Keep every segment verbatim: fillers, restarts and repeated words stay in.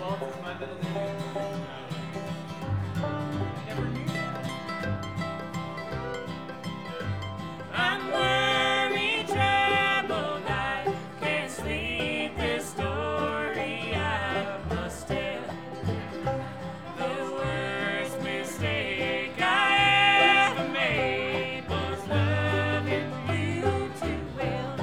Waltz is my middle name. Never knew that. I'm worried, troubled, I can't sleep. This story I must tell. The worst mistake I ever made was loving you too well.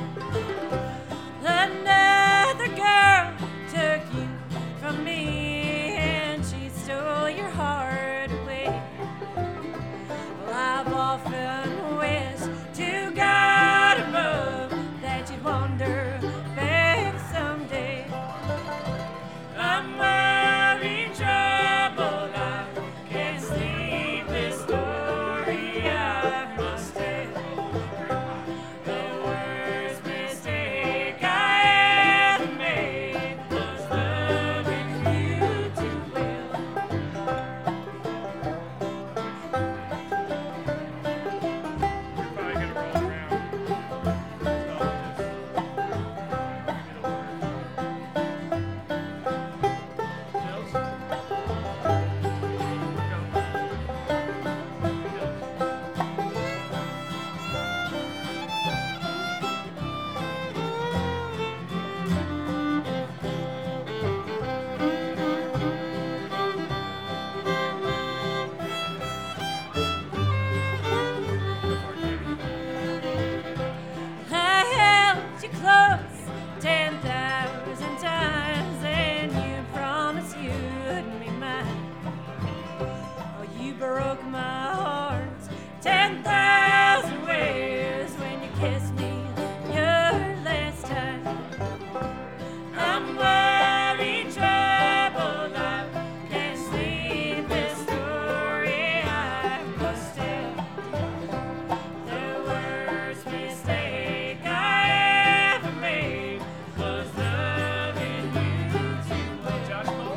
Another girl took you from me, and she stole your heart away. Well, I've often wished to God above that you'd wander back someday. I'm worried, troubled, I can't sleep. This story I must tell. The worst mistake I ever made was loving you too well. You're probably gonna roll around. So just give me the word. I held you close ten thousand times, and you promised you'd be mine. Oh, you broke my heart ten thousand ways when you kissed me your last time. I'm worried, troubled, I can't sleep. This story I must tell. The worst mistake I ever made was loving you too well. Josh Cole?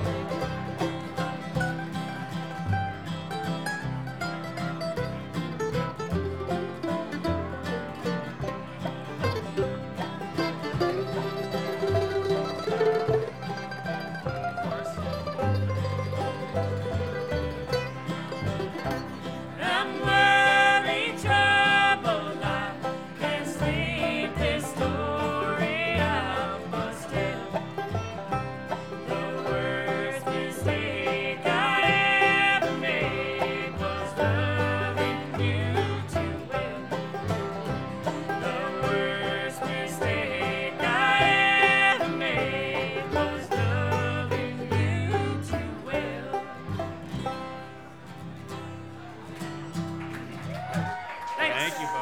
I'm worried, troubled, I can't sleep. This story I must tell. The worst mistake I ever made was loving you too well. The worst mistake I ever made was loving you too well. Thanks. Thank you, folks.